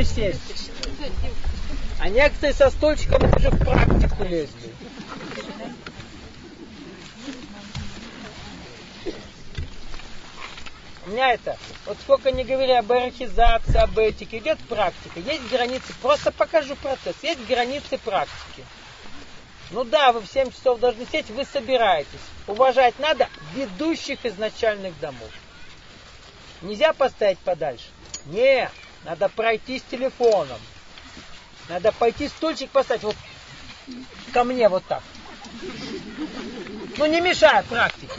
сесть. А некоторые со стульчиком уже в практику лезли. У меня это, вот сколько не говорили об иерархизации, об этике, идет практика. Есть границы, просто покажу процесс. Есть границы практики. Ну да, вы в 7 часов должны сесть, вы собираетесь. Уважать надо ведущих из начальных домов. Нельзя поставить подальше. Нет, надо пройти с телефоном. Надо пойти стульчик поставить вот ко мне вот так. Ну не мешая практике.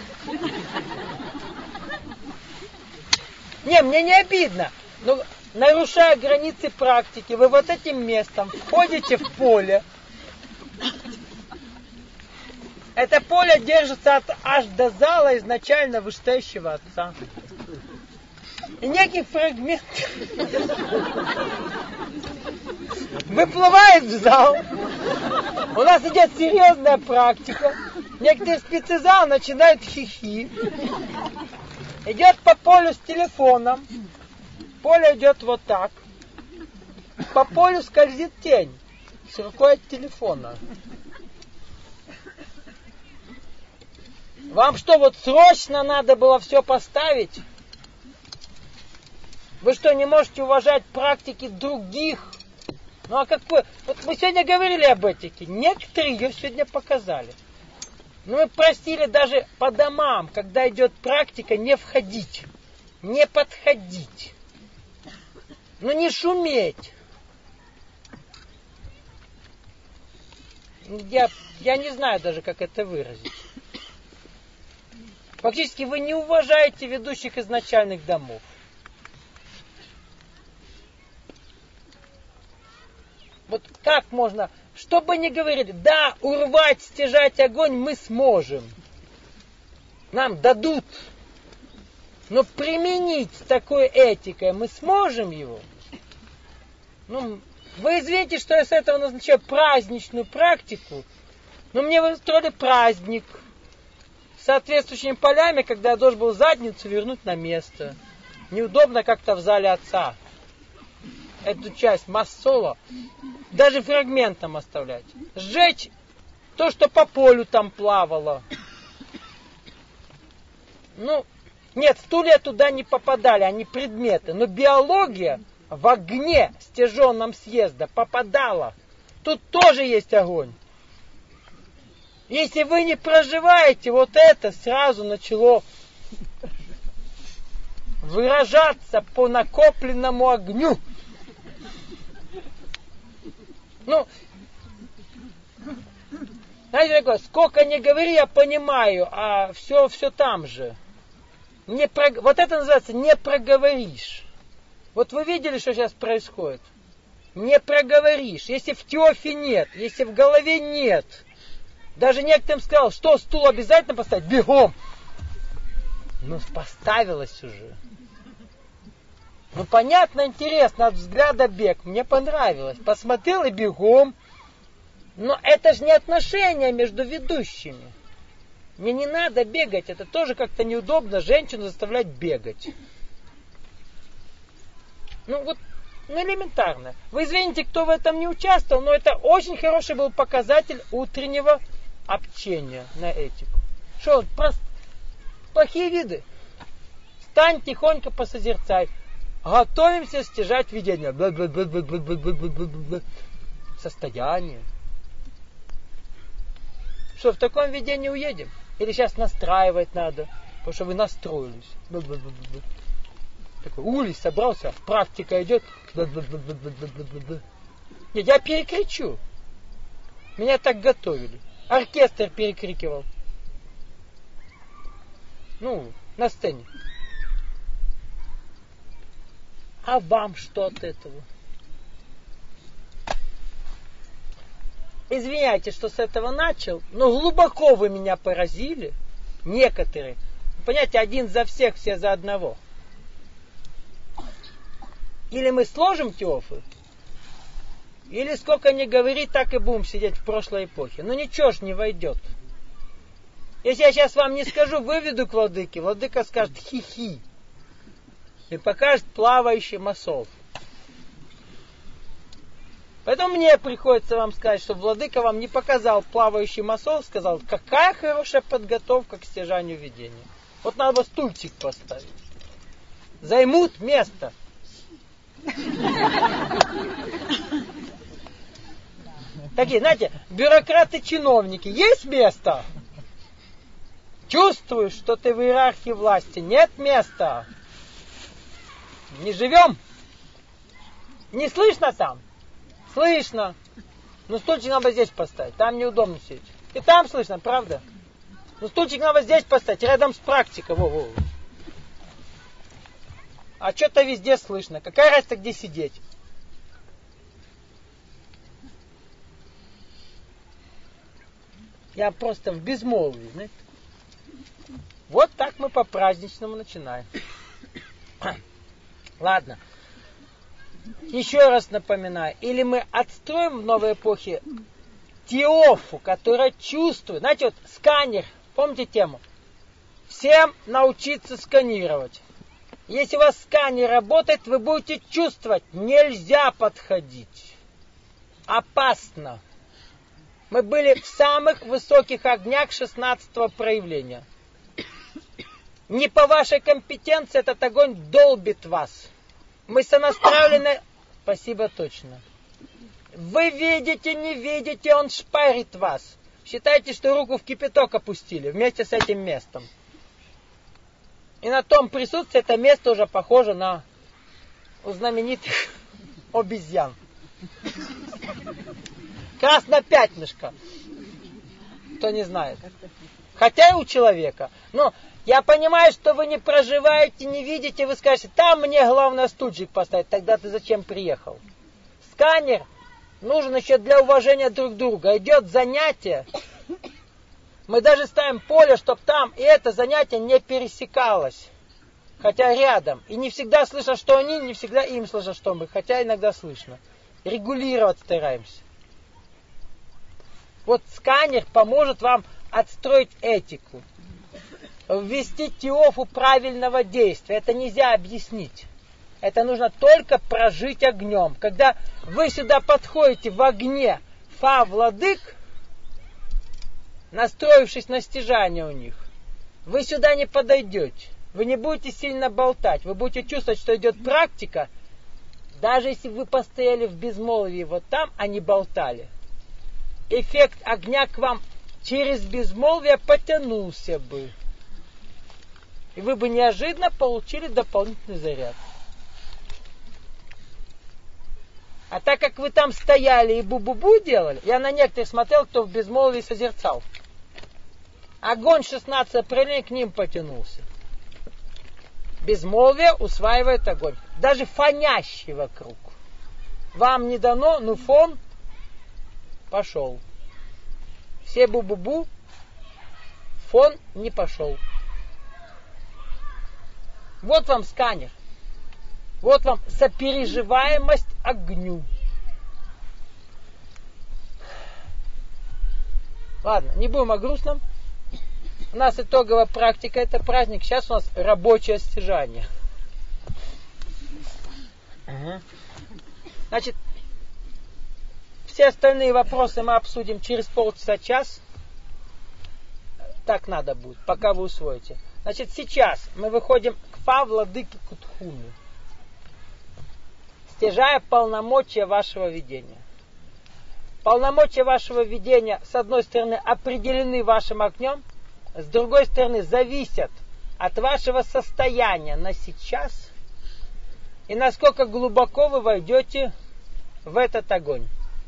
Не, мне не обидно. Но нарушая границы практики, вы вот этим местом входите в поле. Это поле держится аж до зала изначально вышестоящего отца. И некий фрагмент выплывает в зал. У нас идет серьезная практика. Некоторые спецы зала начинают хихи. Идет по полю с телефоном. Поле идет вот так. По полю скользит тень с рукой от телефона. Вам что, вот срочно надо было все поставить? Вы что, не можете уважать практики других? Ну а как вы... Вот мы сегодня говорили об этике. Некоторые ее сегодня показали. Но мы просили даже по домам, когда идет практика, не входить, не подходить. Ну не шуметь. Я не знаю даже, как это выразить. Фактически вы не уважаете ведущих из начальных домов. Вот как можно, что бы ни говорили, да, урвать, стяжать огонь мы сможем. Нам дадут. Но применить с такой этикой мы сможем его. Ну, вы извините, что я с этого назначаю праздничную практику. Но мне вы устроили праздник с соответствующими полями, когда я должен был задницу вернуть на место. Неудобно как-то в зале отца. Эту часть массола даже фрагментом оставлять. Сжечь то, что по полю там плавало. Ну, нет, стулья туда не попадали, они предметы. Но биология в огне стяженном съезда попадала. Тут тоже есть огонь. Если вы не проживаете, вот это сразу начало выражаться по накопленному огню. Ну, знаете, такое, сколько не говори, я понимаю, а все там же. Вот это называется не проговоришь. Вот вы видели, что сейчас происходит? Не проговоришь. Если в Теофе нет, если в голове нет. Даже некоторым сказал, что стул обязательно поставить? Бегом! Ну, поставилось уже. Ну, понятно, интересно, от взгляда бег. Мне понравилось. Посмотрел и бегом. Но это же не отношения между ведущими. Мне не надо бегать. Это тоже как-то неудобно женщину заставлять бегать. Ну, вот, ну, элементарно. Вы извините, кто в этом не участвовал, но это очень хороший был показатель утреннего общения на этику. Что, плохие виды. Встань, тихонько посозерцай. Готовимся стяжать видение. Состояние. Что, в таком видении уедем? Или сейчас настраивать надо? Потому что вы настроились. Такой улис собрался, практика идет. Нет, я перекричу. Меня так готовили. Оркестр перекрикивал. Ну, на сцене. А вам что от этого? Извиняйте, что с этого начал, но глубоко вы меня поразили. Некоторые. Понимаете, один за всех, все за одного. Или мы сложим Теофы, или сколько ни говори, так и будем сидеть в прошлой эпохе. Ну ничего ж не войдет. Если я сейчас вам не скажу, выведу к владыке, владыка скажет хи-хи. И покажет плавающий масол. Поэтому мне приходится вам сказать, что владыка вам не показал плавающий масол, сказал, какая хорошая подготовка к стяжанию видения. Вот надо стульчик поставить. Займут место. Такие, знаете, бюрократы-чиновники, есть место? Чувствуешь, что ты в иерархии власти, нет места. Не живем? Не слышно там? Слышно. Ну стульчик надо здесь поставить, там неудобно сидеть. И там слышно, правда? Ну стульчик надо здесь поставить, рядом с практикой. Во-во. А что-то везде слышно. Какая разница, где сидеть? Я просто в безмолвии, знаете? Вот так мы по-праздничному начинаем. Ладно. Еще раз напоминаю. Или мы отстроим в новой эпохе Теофу, которая чувствует. Знаете, вот сканер. Помните тему? Всем научиться сканировать. Если у вас сканер работает, вы будете чувствовать. Нельзя подходить. Опасно. Мы были в самых высоких огнях 16-го проявления. Не по вашей компетенции этот огонь долбит вас. Мы сонастравлены... Спасибо, точно. Вы видите, не видите, он шпарит вас. Считайте, что руку в кипяток опустили вместе с этим местом. И на том присутствии это место уже похоже на у знаменитых обезьян. Красное пятнышко. Кто не знает. Хотя и у человека. Но я понимаю, что вы не проживаете, не видите, вы скажете, там мне главное стульчик поставить, тогда ты зачем приехал? Сканер нужен еще для уважения друг друга. Идет занятие. Мы даже ставим поле, чтобы там и это занятие не пересекалось. Хотя рядом. И не всегда слышно, что они, не всегда им слышно, что мы. Хотя иногда слышно. Регулировать стараемся. Вот сканер поможет вам отстроить этику. Ввести теофу правильного действия. Это нельзя объяснить. Это нужно только прожить огнем. Когда вы сюда подходите в огне фа-владык, настроившись на стяжание у них, вы сюда не подойдете. Вы не будете сильно болтать. Вы будете чувствовать, что идет практика. Даже если вы постояли в безмолвии вот там, а не болтали. Эффект огня к вам через безмолвие потянулся бы. И вы бы неожиданно получили дополнительный заряд. А так как вы там стояли и бу-бу-бу делали, я на некоторых смотрел, кто в безмолвии созерцал. Огонь 16 проявления к ним потянулся. Безмолвие усваивает огонь. Даже фонящий вокруг. Вам не дано, но фон пошел. Все бу-бу-бу, фон не пошел. Вот вам сканер. Вот вам сопереживаемость огню. Ладно, не будем о грустном. У нас итоговая практика, это праздник. Сейчас у нас рабочее стяжание. Значит, все остальные вопросы мы обсудим через полчаса-час. Так надо будет, пока вы усвоите. Значит, сейчас мы выходим к фа-владыке Кутхуну. Стяжая полномочия вашего видения. Полномочия вашего видения, с одной стороны, определены вашим огнем, с другой стороны, зависят от вашего состояния на сейчас и насколько глубоко вы войдете в этот огонь.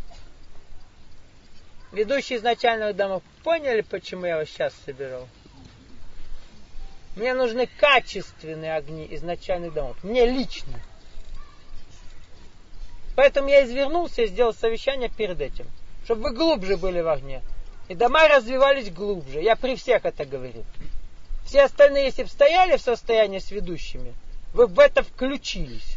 Ведущие изначальных домов поняли, почему я вас сейчас собирал? Мне нужны качественные огни изначальных домов. Мне лично. Поэтому я извернулся и сделал совещание перед этим. Чтобы вы глубже были в огне. И дома развивались глубже. Я при всех это говорил. Все остальные, если бы стояли в состоянии с ведущими, вы в это включились.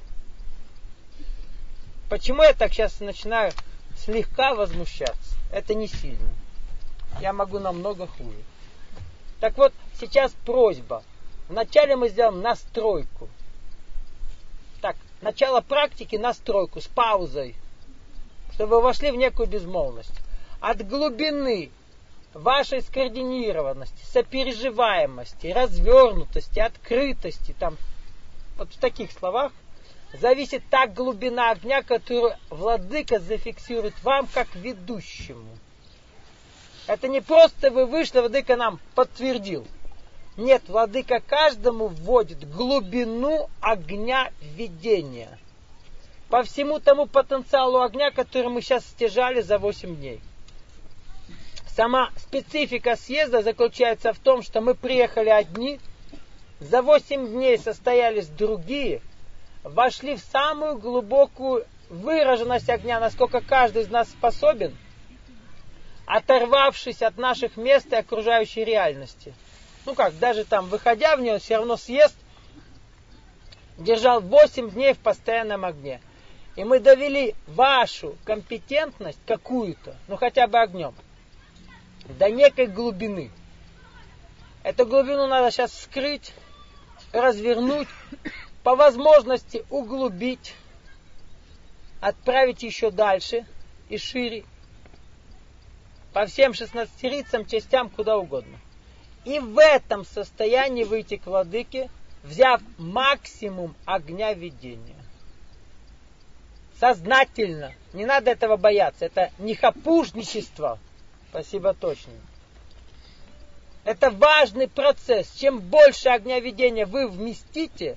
Почему я так сейчас начинаю слегка возмущаться? Это не сильно. Я могу намного хуже. Так вот, сейчас просьба. Вначале мы сделаем настройку. Так, начало практики, настройку с паузой. чтобы вы вошли в некую безмолвность. От глубины вашей скоординированности, сопереживаемости, развернутости, открытости, там, вот в таких словах, зависит та глубина огня, которую владыка зафиксирует вам как ведущему. Это не просто вы вышли, владыка нам подтвердил. Нет, владыка каждому вводит глубину огня видения. По всему тому потенциалу огня, который мы сейчас стяжали за 8 дней. Сама специфика съезда заключается в том, что мы приехали одни, за 8 дней состоялись другие, вошли в самую глубокую выраженность огня, насколько каждый из нас способен, оторвавшись от наших мест и окружающей реальности. Ну как, даже там, выходя в нее, все равно съезд держал 8 дней в постоянном огне. И мы довели вашу компетентность какую-то, ну хотя бы огнем, до некой глубины. Эту глубину надо сейчас вскрыть, развернуть, по возможности углубить, отправить еще дальше и шире, по всем 16-рицам, частям, куда угодно. И в этом состоянии выйти к владыке, взяв максимум огня видения. Сознательно. Не надо этого бояться. Это не хапужничество. Спасибо, точно. Это важный процесс. Чем больше огня видения вы вместите,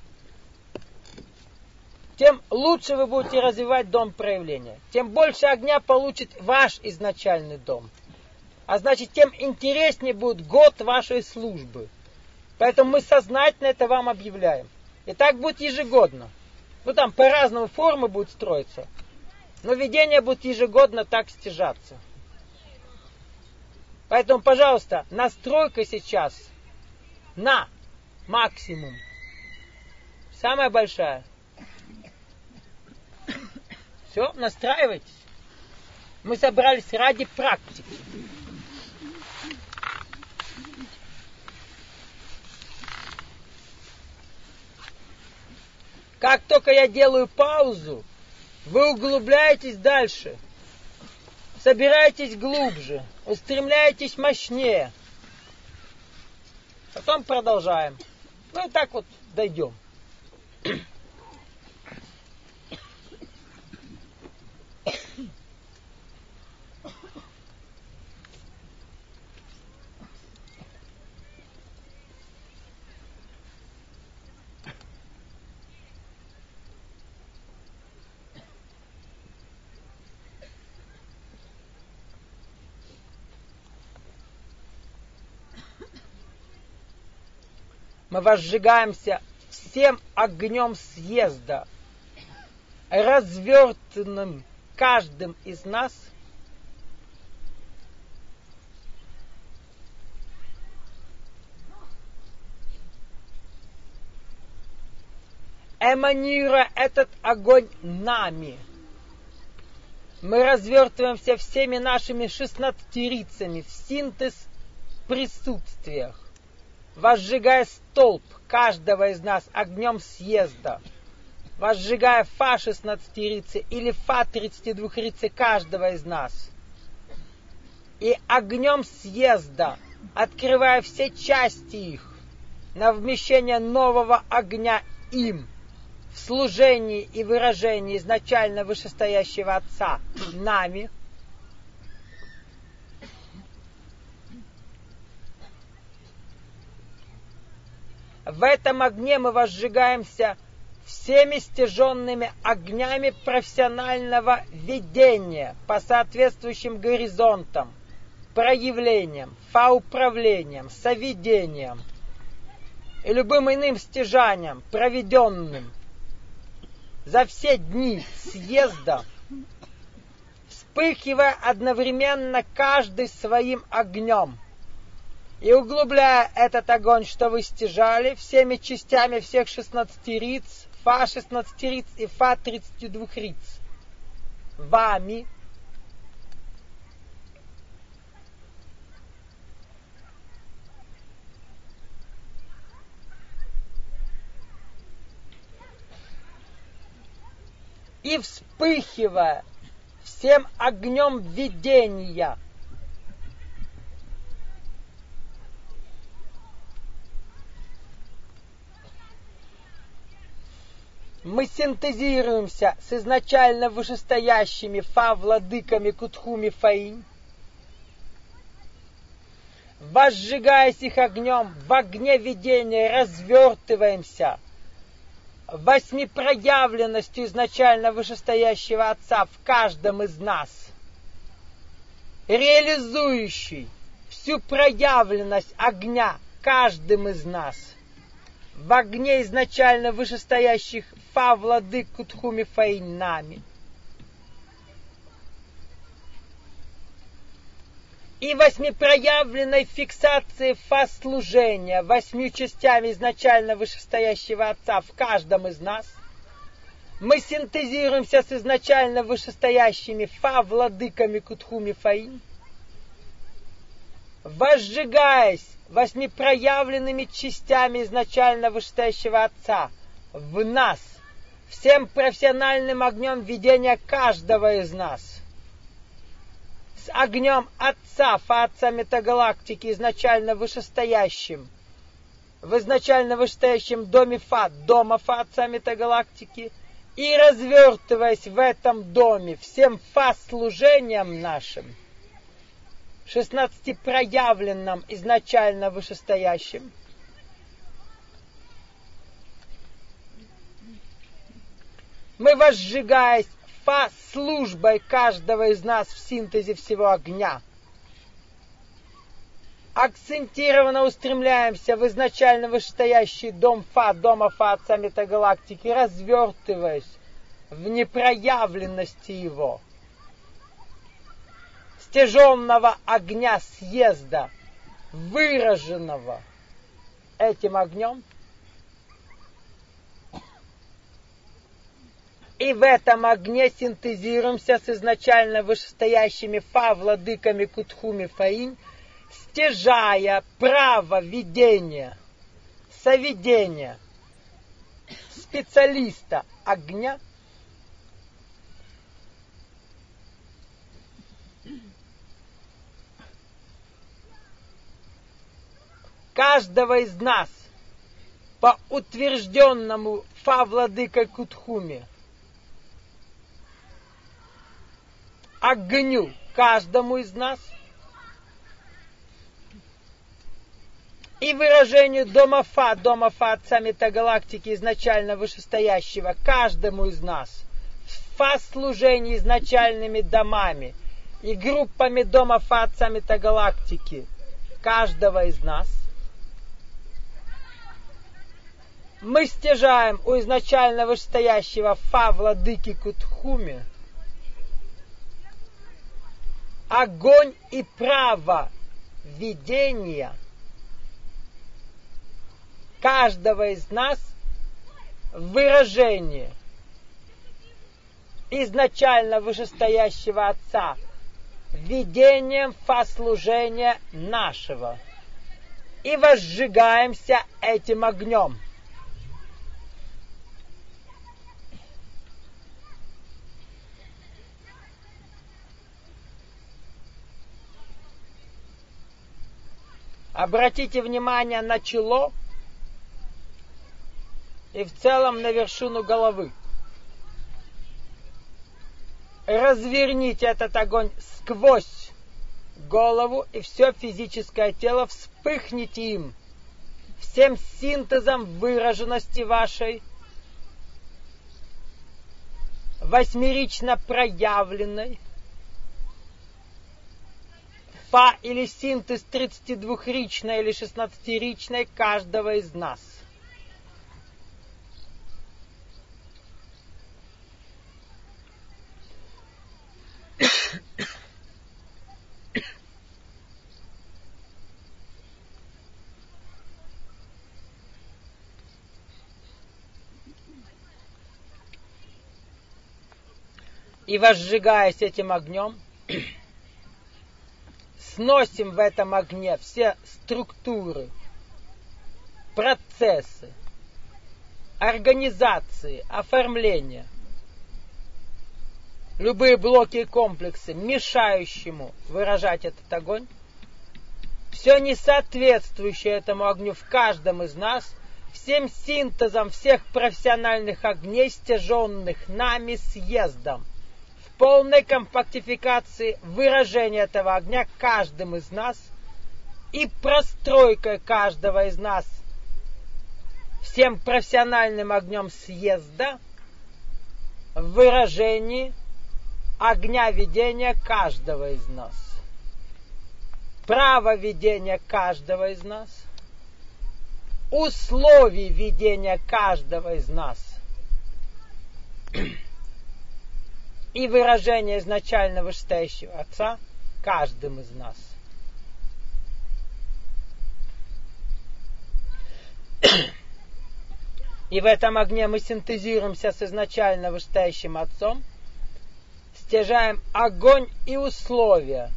тем лучше вы будете развивать дом проявления. Тем больше огня получит ваш изначальный дом. А значит, тем интереснее будет год вашей службы. Поэтому мы сознательно это вам объявляем. И так будет ежегодно. Ну там по-разному формы будут строиться. Но видение будет ежегодно так стяжаться. Поэтому, пожалуйста, настройка сейчас на максимум. Самая большая. Все, настраивайтесь. Мы собрались ради практики. Как только я делаю паузу, вы углубляетесь дальше, собираетесь глубже, устремляетесь мощнее. Потом продолжаем. Ну и так вот дойдем. Мы возжигаемся всем огнем съезда, развертанным каждым из нас, эманируя этот огонь нами. Мы развертываемся всеми нашими 16-рицами в синтез присутствиях, возжигая столб каждого из нас огнем съезда, возжигая фа 16-рицы или фа 32-рицы каждого из нас, и огнем съезда, открывая все части их на вмещение нового огня им, в служении и выражении изначально вышестоящего Отца нами, в этом огне мы возжигаемся всеми стяженными огнями профессионального ведения по соответствующим горизонтам, проявлениям, фауправлениям, соведениям и любым иным стяжаниям, проведенным за все дни съезда, вспыхивая одновременно каждый своим огнем, и углубляя этот огонь, что вы стяжали, всеми частями всех 16 риц, фа 16 риц и фа 32 риц, вами, и вспыхивая всем огнем видения. Мы синтезируемся с изначально вышестоящими Фа-владыками Кутхуми Фаинь, возжигаясь их огнем, в огне видения развертываемся восьмипроявленностью изначально вышестоящего Отца в каждом из нас, реализующий всю проявленность огня каждым из нас в огне изначально вышестоящих Фа-владык Кутхуми Фаинь нами. И восьмипроявленной фиксации Фа-служения 8 частями изначально вышестоящего Отца в каждом из нас, мы синтезируемся с изначально вышестоящими Фа-владыками Кутхуми Фаинь, возжигаясь восьмипроявленными частями изначально вышестоящего Отца в нас, всем профессиональным огнем видения каждого из нас, с огнем Отца, Фа-Отца Метагалактики, изначально вышестоящим, в изначально вышестоящем доме Фа, дома Фа-Отца Метагалактики, и развертываясь в этом доме всем Фа-служением нашим, 16 проявленным изначально вышестоящим, мы, возжигаясь Фа-службой каждого из нас в синтезе всего огня, акцентированно устремляемся в изначально вышестоящий дом Фа, дома Фа-Отца Метагалактики, развертываясь в непроявленности его, стяженного огня съезда, выраженного этим огнем. И в этом огне синтезируемся с изначально вышестоящими Фа-владыками Кутхуми Фаинь, стяжая право видения, соведения специалиста огня каждого из нас по утвержденному Фа-владыкой Кутхуми огню каждому из нас и выражению дома Фа Отца Метагалактики, изначально вышестоящего каждому из нас в Фа-служении изначальными домами и группами дома Фа Отца Метагалактики каждого из нас, мы стяжаем у изначально вышестоящего Фа-владыки Кутхуми огонь и право видения каждого из нас в выражении изначально вышестоящего Отца видением Фа-служения нашего и возжигаемся этим огнем. Обратите внимание на чело и в целом на вершину головы. Разверните этот огонь сквозь голову, и все физическое тело вспыхните им, всем синтезом выраженности вашей, восьмерично проявленной, Фа или синтез 32-ричной или 16-ричной каждого из нас. И возжигаясь этим огнем, сносим в этом огне все структуры, процессы, организации, оформления любые блоки и комплексы, мешающему выражать этот огонь, все несоответствующее этому огню в каждом из нас, всем синтезом всех профессиональных огней, стяженных нами съездом, в полной компактификации выражения этого огня каждым из нас и простройкой каждого из нас всем профессиональным огнем съезда в выражении огня ведения каждого из нас. Право ведения каждого из нас, условий ведения каждого из нас и выражение изначально вышестоящего Отца каждым из нас. И в этом огне мы синтезируемся с изначально вышестоящим Отцом, стяжаем огонь и условия,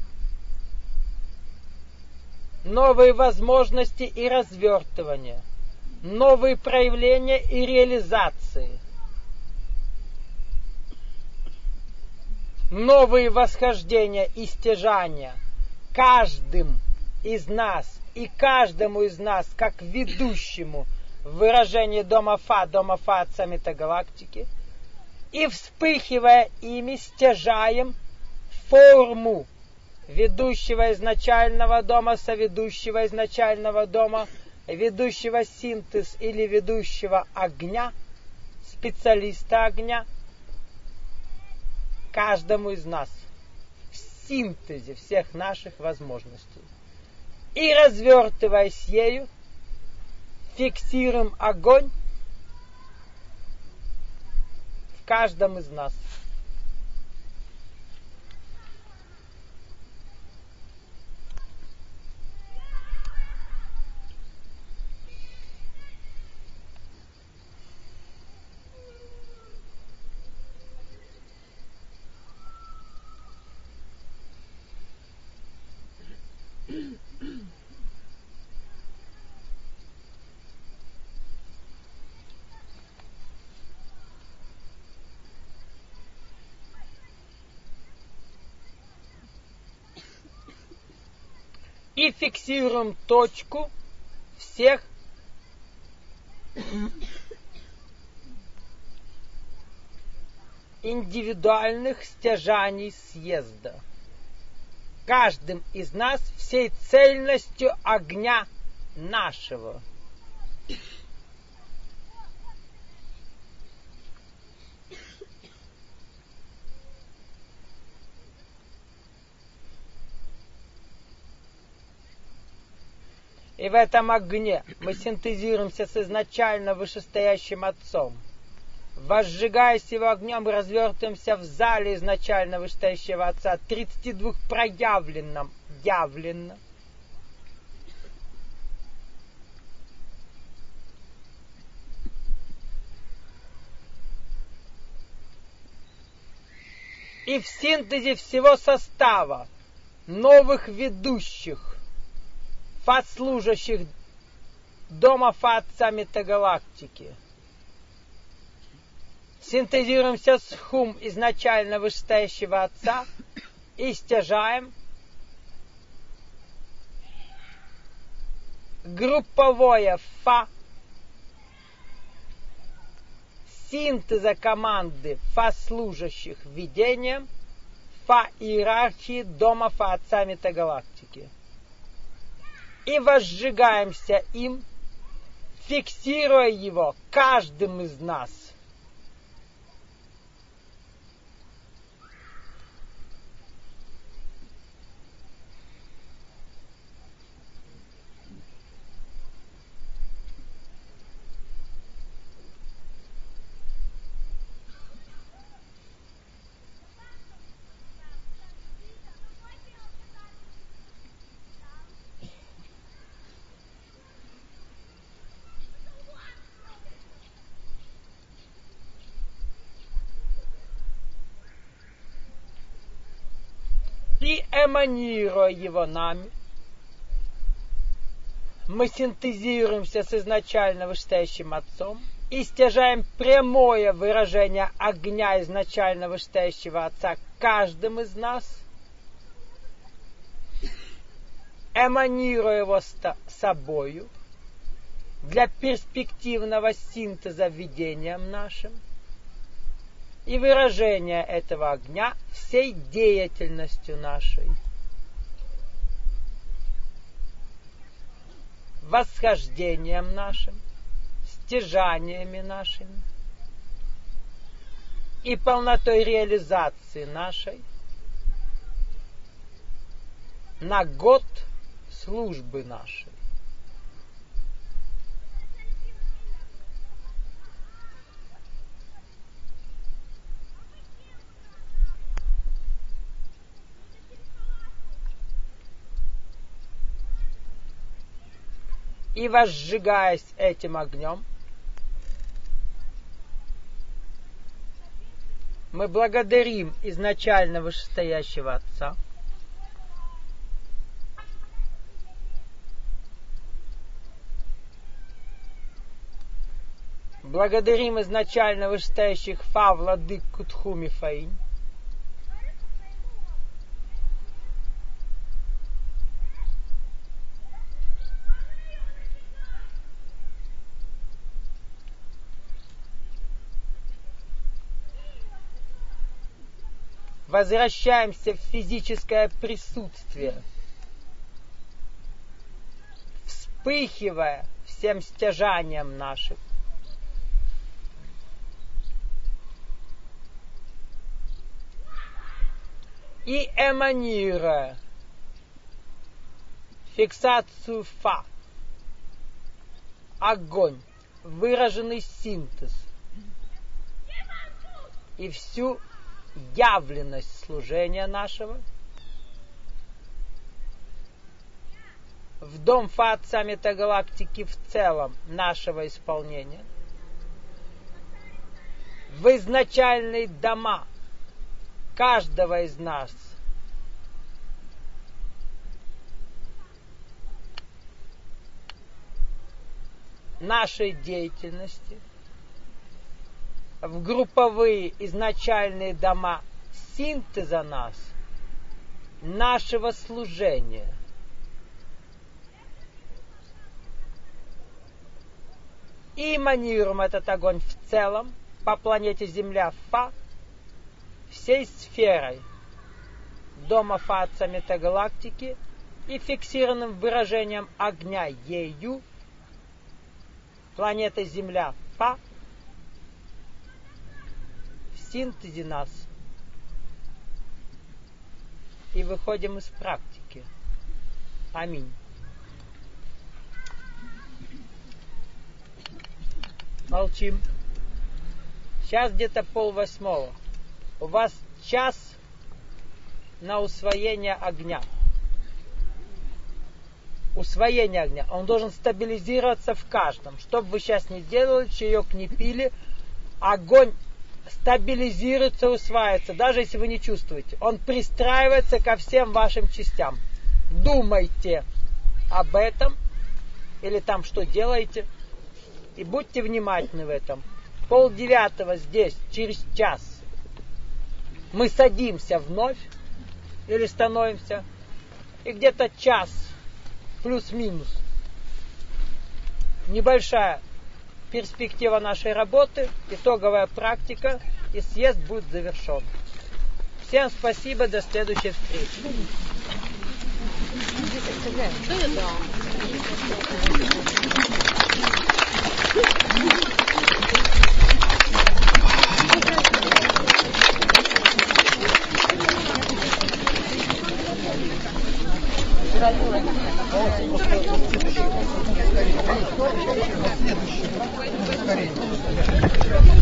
новые возможности и развертывания, новые проявления и реализации, новые восхождения и стяжания каждым из нас и каждому из нас как ведущему в выражении дома Фа Отца Метагалактики, и вспыхивая ими стяжаем форму ведущего изначального дома, соведущего изначального дома, ведущего синтез или ведущего огня, специалиста огня, каждому из нас в синтезе всех наших возможностей. И развертываясь ею, фиксируем огонь в каждом из нас. И фиксируем точку всех индивидуальных стяжаний съезда. Каждым из нас всей цельностью огня нашего. И в этом огне мы синтезируемся с изначально вышестоящим Отцом. Возжигаясь его огнем, развертываемся в зале изначально вышестоящего Отца, 32 проявленном, явленно. И в синтезе всего состава новых ведущих, фат-служащих дома Отца Метагалактики. Синтезируемся с хум изначально вышестоящего Отца и стяжаем групповое Фа синтеза команды Фа-служащих ведением Фа-иерархии дома Отца Метагалактики. И возжигаемся им, фиксируя его каждым из нас. И эманируя его нами, мы синтезируемся с изначально вышестоящим Отцом и стяжаем прямое выражение огня изначально вышестоящего Отца каждым из нас, эманируя его собою для перспективного синтеза видением нашим и выражения этого огня всей деятельностью нашей, восхождением нашим, стяжаниями нашими и полнотой реализации нашей на год службы нашей. И возжигаясь этим огнем, мы благодарим изначально вышестоящего Отца, благодарим изначально вышестоящих Фа, Владык, Кутху, Мифаим, возвращаемся в физическое присутствие, вспыхивая всем стяжанием нашим, и эманируя фиксацию Фа, огонь, выраженный синтез и всю явленность служения нашего в дом Фа Отца Метагалактики в целом нашего исполнения, в изначальные дома каждого из нас, нашей деятельности, в групповые изначальные дома синтеза нас, нашего служения. И эманируем этот огонь в целом по планете Земля Фа, всей сферой дома Фа Отца Метагалактики и фиксированным выражением огня ею планета Земля Фа в синтезе нас. И выходим из практики. Аминь. Молчим. Сейчас где-то 7:30. У вас час на усвоение огня. Усвоение огня. Он должен стабилизироваться в каждом. Что бы вы сейчас ни делали, чаек не пили, огонь стабилизируется, усваивается, даже если вы не чувствуете. Он пристраивается ко всем вашим частям. Думайте об этом, или там что делаете, и будьте внимательны в этом. 8:30 здесь, через час, мы садимся вновь, или становимся, и где-то час, плюс-минус, небольшая перспектива нашей работы, итоговая практика, и съезд будет завершен. Всем спасибо, до следующей встречи. Следующее.